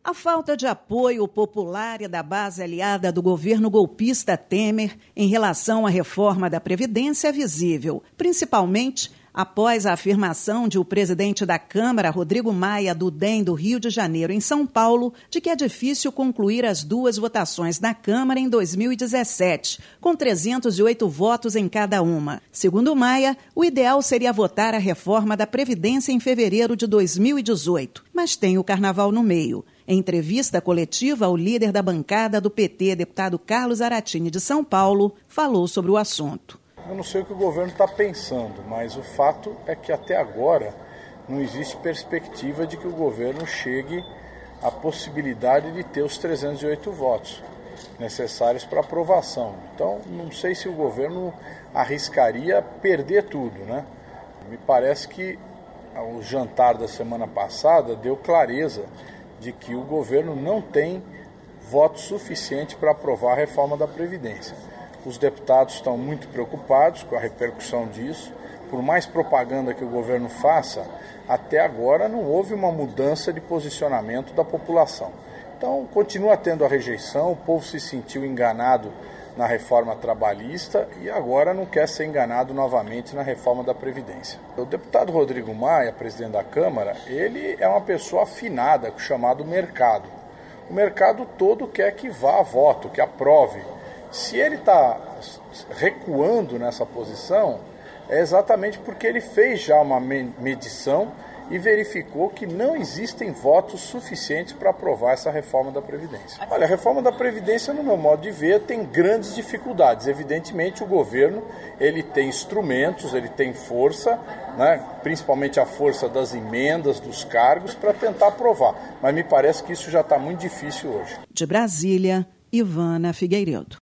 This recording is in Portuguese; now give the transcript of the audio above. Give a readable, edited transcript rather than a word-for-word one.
A falta de apoio popular e da base aliada do governo golpista Temer em relação à reforma da Previdência é visível, principalmente após a afirmação de o presidente da Câmara, Rodrigo Maia, do DEM do Rio de Janeiro, em São Paulo, de que é difícil concluir as duas votações na Câmara em 2017, com 308 votos em cada uma. Segundo Maia, o ideal seria votar a reforma da Previdência em fevereiro de 2018, mas tem o carnaval no meio. Em entrevista coletiva, o líder da bancada do PT, deputado Carlos Aratini, de São Paulo, falou sobre o assunto. Eu não sei o que o governo está pensando, mas o fato é que até agora não existe perspectiva de que o governo chegue à possibilidade de ter os 308 votos necessários para aprovação. Então, não sei se o governo arriscaria perder tudo, né? Me parece que o jantar da semana passada deu clareza de que o governo não tem voto suficiente para aprovar a reforma da Previdência. Os deputados estão muito preocupados com a repercussão disso. Por mais propaganda que o governo faça, até agora não houve uma mudança de posicionamento da população. Então, continua tendo a rejeição, o povo se sentiu enganado na reforma trabalhista e agora não quer ser enganado novamente na reforma da Previdência. O deputado Rodrigo Maia, presidente da Câmara, ele é uma pessoa afinada com o chamado mercado. O mercado todo quer que vá a voto, que aprove. Se ele está recuando nessa posição, é exatamente porque ele fez já uma medição e verificou que não existem votos suficientes para aprovar essa reforma da Previdência. Olha, a reforma da Previdência, no meu modo de ver, tem grandes dificuldades. Evidentemente, o governo ele tem instrumentos, ele tem força, né, principalmente a força das emendas, dos cargos, para tentar aprovar. Mas me parece que isso já está muito difícil hoje. De Brasília, Ivana Figueiredo.